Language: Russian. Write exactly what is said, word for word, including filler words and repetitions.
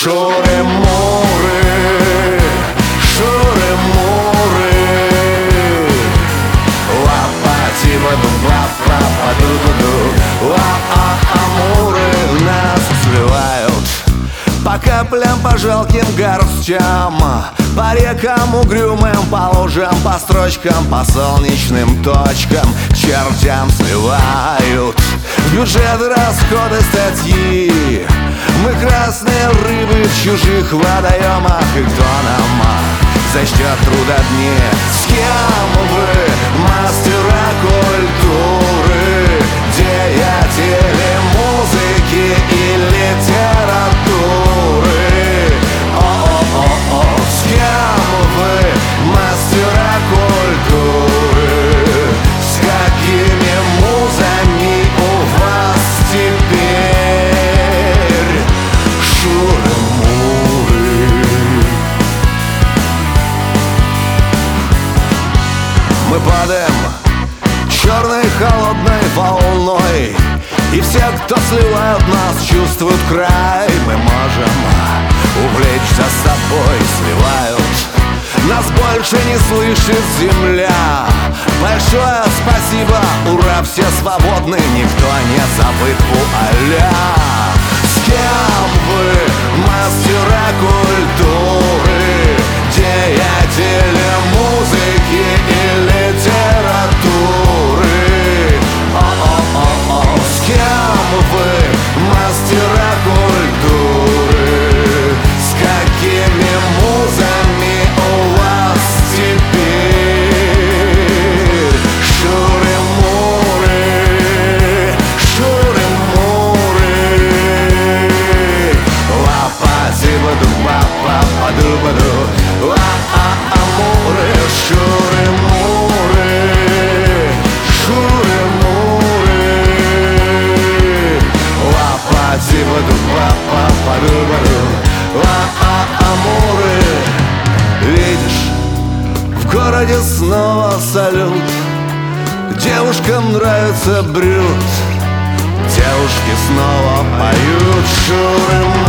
Шуры-муры, шуры-муры, ла-па-ти-ба-ду, ла-па-па-ду-ду-ду, ла-а-амуры нас сливают по каплям, по жалким горстям, по рекам угрюмым, по лужам, по строчкам, по солнечным точкам, чертям сливают в бюджет расходы статьи. Мы красные рыбы в чужих водоемах, и кто нам зачтет труда дни? С кем вы, мастера культуры, деятели музыки и литературы? О-о-о-о, с кем вы, мастера культуры? С какими музами у вас теперь шуры-муры? Мы падаем черной холодной волной, и все, кто сливают нас, чувствуют край. Мы можем увлечь за собой, сливают. Нас больше не слышит земля. Большое спасибо, ура, все свободны, никто не забыт, вуаля. С кем вы, мастера культуры, деятели музыки и литературы? О-о-о-о, с кем вы, мастера культуры? С какими музами у вас теперь шуры-муры, шуры-муры, ла-па-ти-ба-ду, ла-па-па-ду-ба-ду, ла-а-амуры, шуры-муры, шуры-муры, ла-па-ти-ба-ду, ла-па-па-ду-ба-ду, ла-а-амуры. Видишь, в городе снова салют, девушкам нравится брют, девушки снова поют шуры-муры.